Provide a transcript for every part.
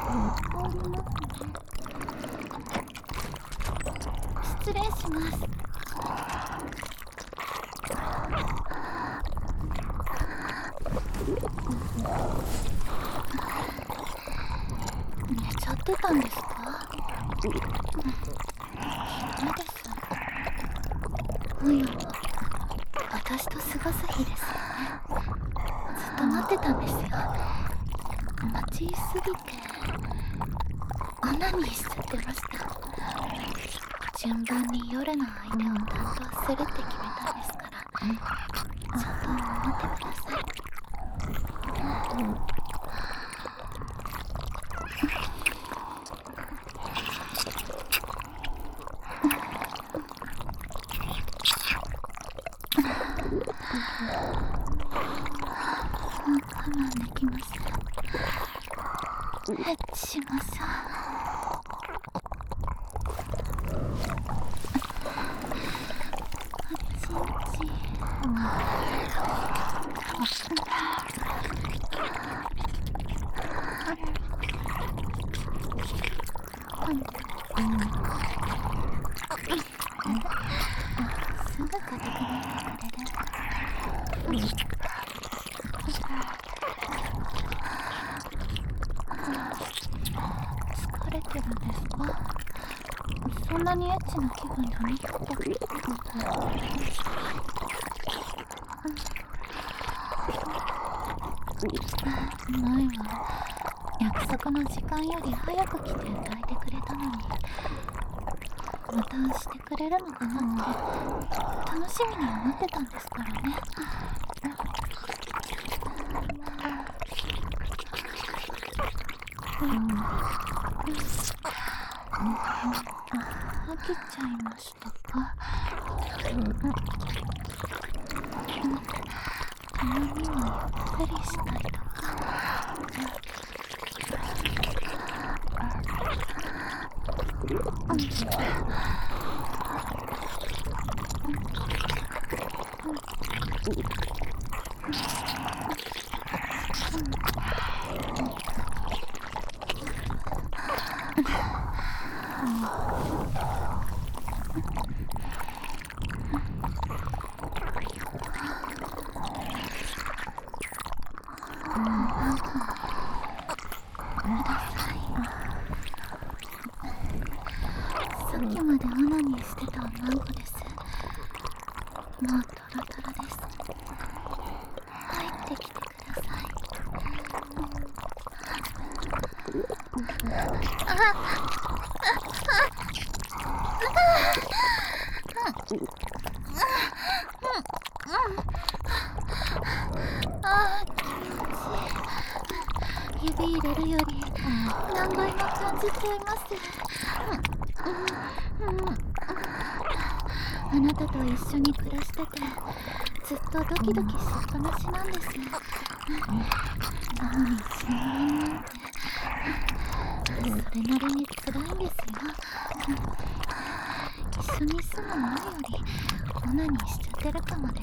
失礼します。寝ちゃってたんですか？ひどいです。今夜は私と過ごす日ですよね。ずっと待ってたんですよ。待ちすぎてオナニーしちゃってました。順番に夜の相手を担当するって決めたんですから、ちゃんと待ってください。もう我慢できません。エッチしましょう。すぐ硬くなってくれる。疲れてるんですか？そんなにエッチな気分じゃなくて。前は約束の時間より早く来て抱いてくれたのに、またしてくれるのかなって楽しみに思ってたんですからね。飽きちゃいましたか？たまにはゆっくりしたいとか。さっきまでオナニーしてた女の子です。もうトロトロです。入ってきてください。指入れるより何倍も感じちゃいます。あなたと一緒に暮らしててずっとドキドキしっぱなしなんです。なのに死ぬなんてそれなりに辛いんですよ。一緒に住む前よりオナニーしちゃってるかもです。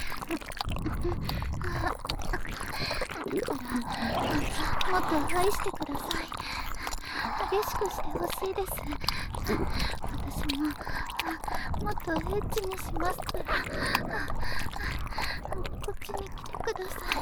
もっと愛してください。激しくしてほしいです。私ももっとエッチにしますから。こっちに来てください。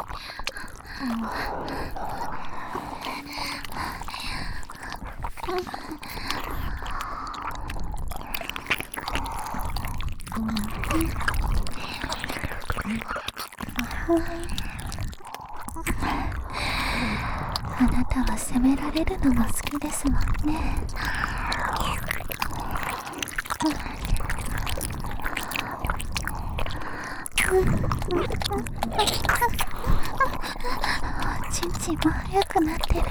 あなたは責められるのが好きですもんね。ちんちんも速くなってる。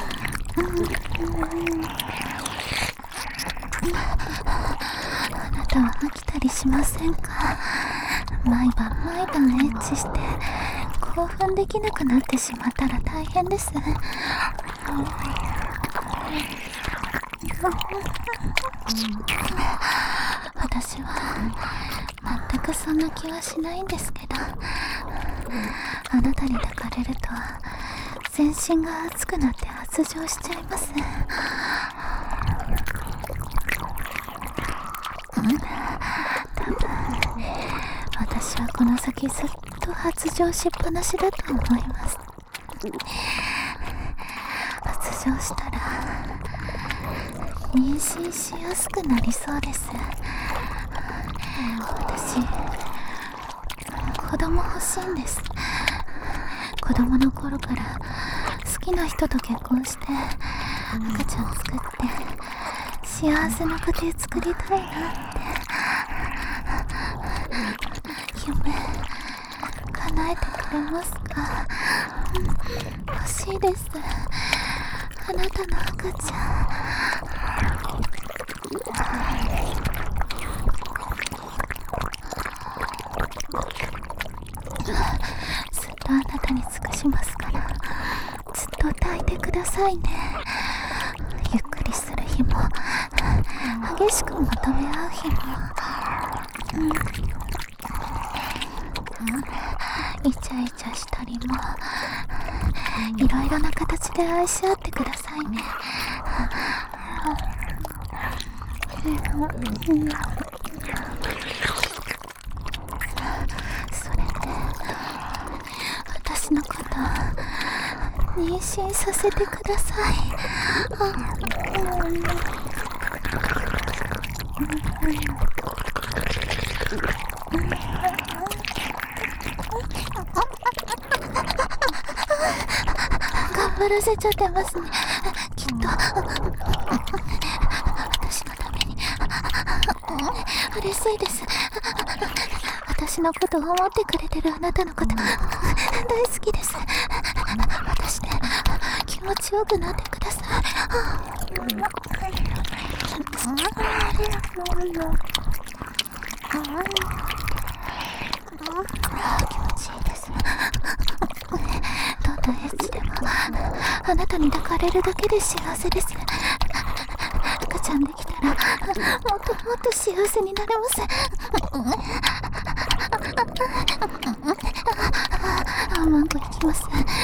あなたは飽きたりしませんか？毎晩毎晩エッチして興奮できなくなってしまったら大変です。私は全くそんな気はしないんですけど、あなたに抱かれると全身が熱くなって発情しちゃいます。多分私はこの先ずっと発情しっぱなしだと思います。発情したら妊娠しやすくなりそうです。私子供欲しいんです。子供の頃から好きな人と結婚して赤ちゃん作って幸せな家庭作りたいなって夢叶えてくれますか？欲しいです。あなたの赤ちゃん。ずっとあなたに尽くしますから、ずっと抱いてくださいね。ゆっくりする日も激しく求め合う日も、イチャイチャしたりもいろいろな形で愛し合ってくださいね。それで私のこと妊娠させてください。頑張らせちゃってますね。きっと私のために嬉しいです。私のことを思ってくれてるあなたのこと大好きです。私で気持ちよくなってください。気持ちいいです。どんなエッチでもあなたに抱かれるだけで幸せです。赤ちゃんできたらもっともっと幸せになれます。マンゴいきます。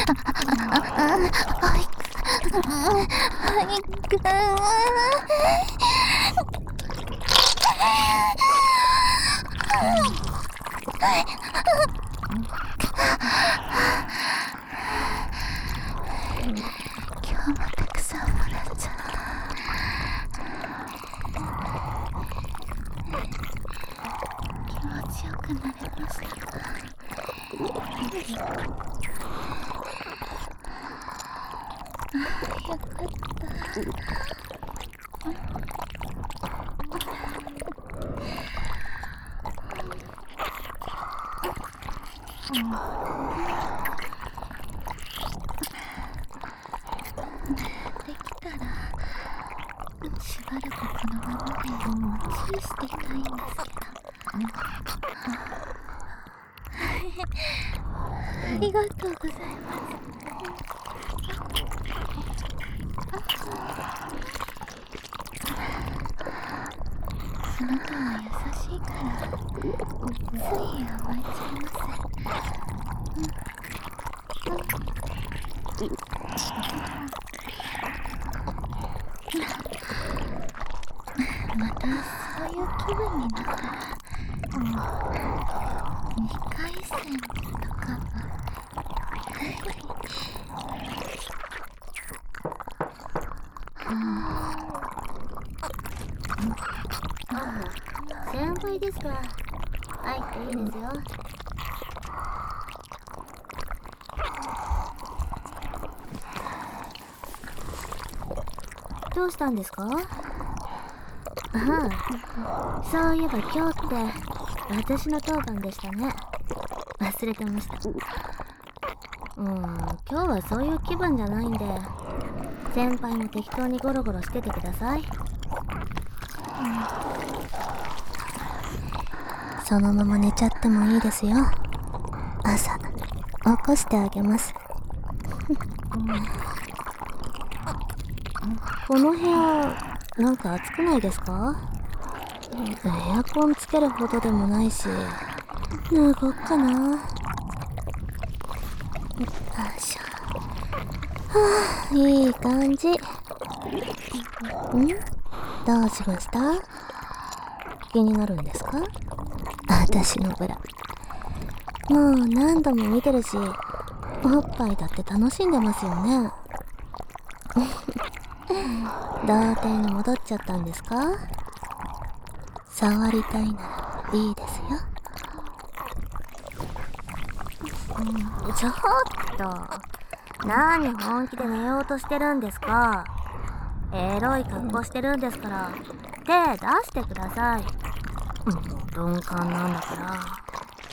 今日もたくさんもらっちゃう。気持ちよくなれました。よかった。できたらしばらくこのままでチューしていたいんですけど。ありがとうございます。あなたは優しいからつい甘えちゃいます。またそういう気分になったら2回戦とかも先輩ですか。入っていいですよ。どうしたんですか？ああ、そういえば今日って私の当番でしたね。忘れてました。今日はそういう気分じゃないんで、先輩も適当にゴロゴロしててください。そのまま寝ちゃってもいいですよ。朝起こしてあげます。この部屋なんか暑くないですか？エアコンつけるほどでもないし、脱ごっかな。よいしょ。 いい感じ。どうしました？気になるんですか？私のブラ。もう何度も見てるし、おっぱいだって楽しんでますよね。童貞に戻っちゃったんですか？触りたいならいいですよ。ちょっと、何本気で寝ようとしてるんですか？エロい格好してるんですから、手出してください。鈍感なんだから。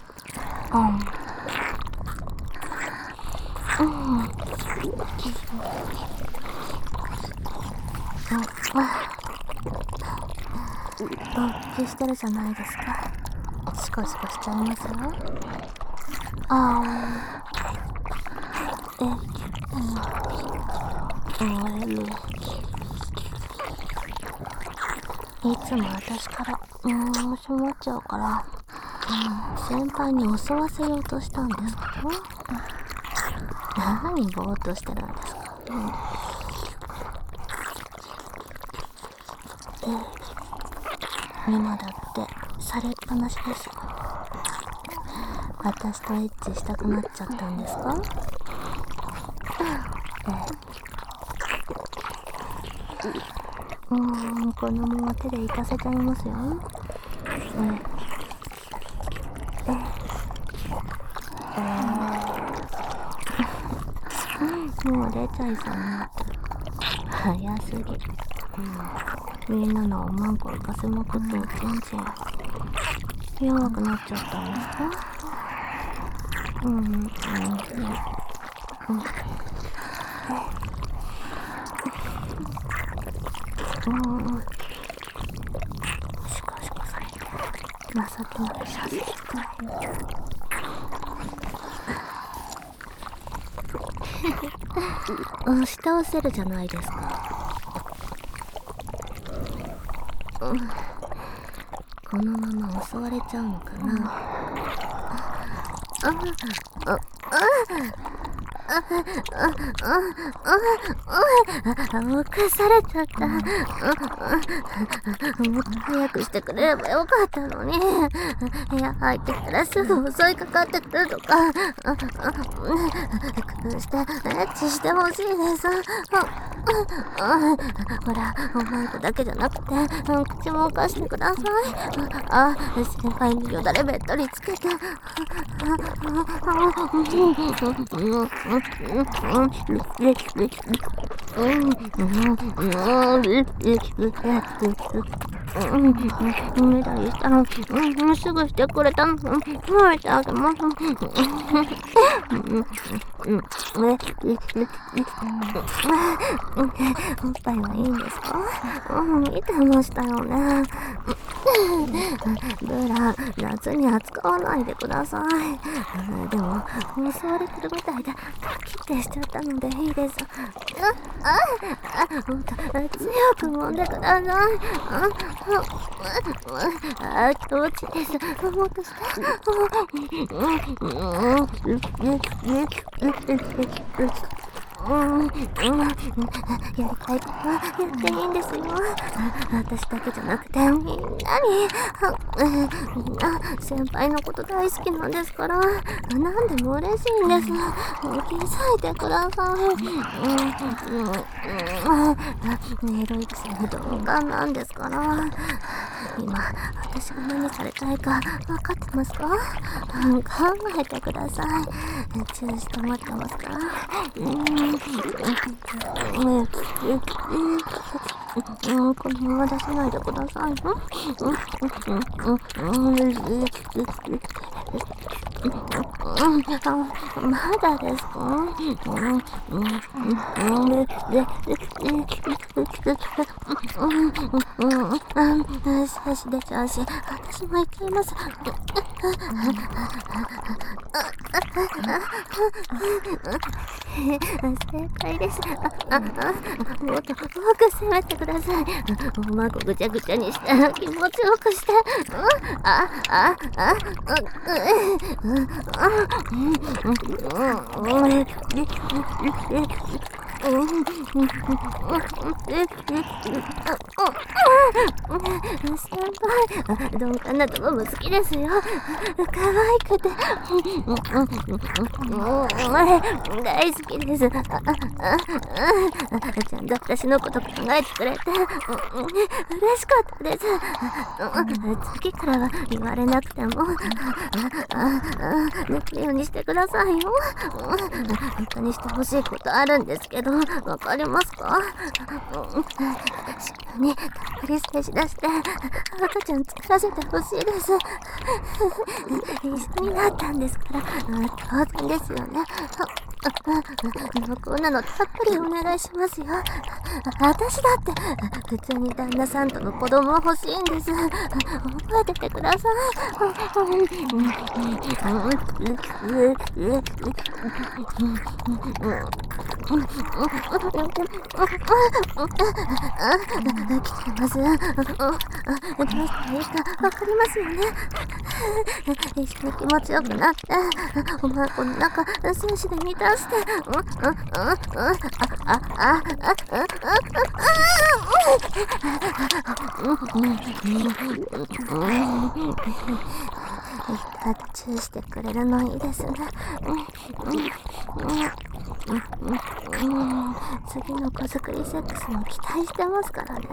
勃起してるじゃないですか。シコシコしちゃいますよ。いつも私からしまっちゃうから、先輩に襲わせようとしたんですか？何ぼーっとしてるんですか？今だってされっぱなしです。私とエッチしたくなっちゃったんですか？このまま手で行かせちゃいますよ。もう出ちゃいそうになった。早すぎ。みんなのおまんこ浮かせまくっても全然弱くなっちゃったんですか？シコシコされて情けないさせてくれ。押し倒せるじゃないですか。このまま襲われちゃうのかな。犯されちゃった。もっと早くしてくれればよかったのに。部屋入ってきたらすぐ襲いかかってくるとか。工夫してエッチしてほしいです。ほら、おまんこだけじゃなくて、口も貸してください。先輩によだれべっとりつけて。メダリしたら、すぐしてくれたの。褒めてあげます。おっぱいはいいんですか？見てましたよね。ブラ、夏に扱わないでください。でも、襲われてるみたいで、パキッてしちゃったのでいいです。もっと強く揉んでください。気持ちいいです。もっとして。やりたいことはやっていいんですよ。私だけじゃなくてみんなに。みんな先輩のこと大好きなんですから、何でも嬉しいんです。気づいてください。エロいくせに鈍感なんですから。今私が何されたいか分かってますか？考えてください。チューして待ってますか？このまま出さないでください。まだですか？少し出ちゃうし、私も行っちゃいます。正解です。もっと多く攻めてください。おまんこぐちゃぐちゃにして気持ちよくして。 先輩、鈍感なとこも好きですよ。可愛くて大好きです。ちゃんと私のこと考えてくれて嬉しかったです。次からは言われなくてもできるようにしてくださいよ。他にしてほしいことあるんですけど、わかりますか？しっかりたっぷり精子出して赤ちゃん作らせてほしいです。一緒になったんですから当然ですよね。こんなのたっぷりお願いしますよ。私だって普通に旦那さんとの子供欲しいんです。覚えててください。来てます。どうしたらいいかわかりますよね。一緒に気持ちよくなってお前この中精子で満たしてチューしてくれるのいいですね。次の子作りセックスも期待してますからね。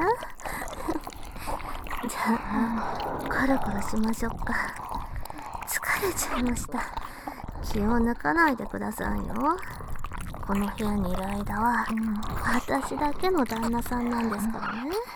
じゃあコロコロしましょうか。疲れちゃいました。気を抜かないでくださいよ。この部屋にいる間は私だけの旦那さんなんですからね。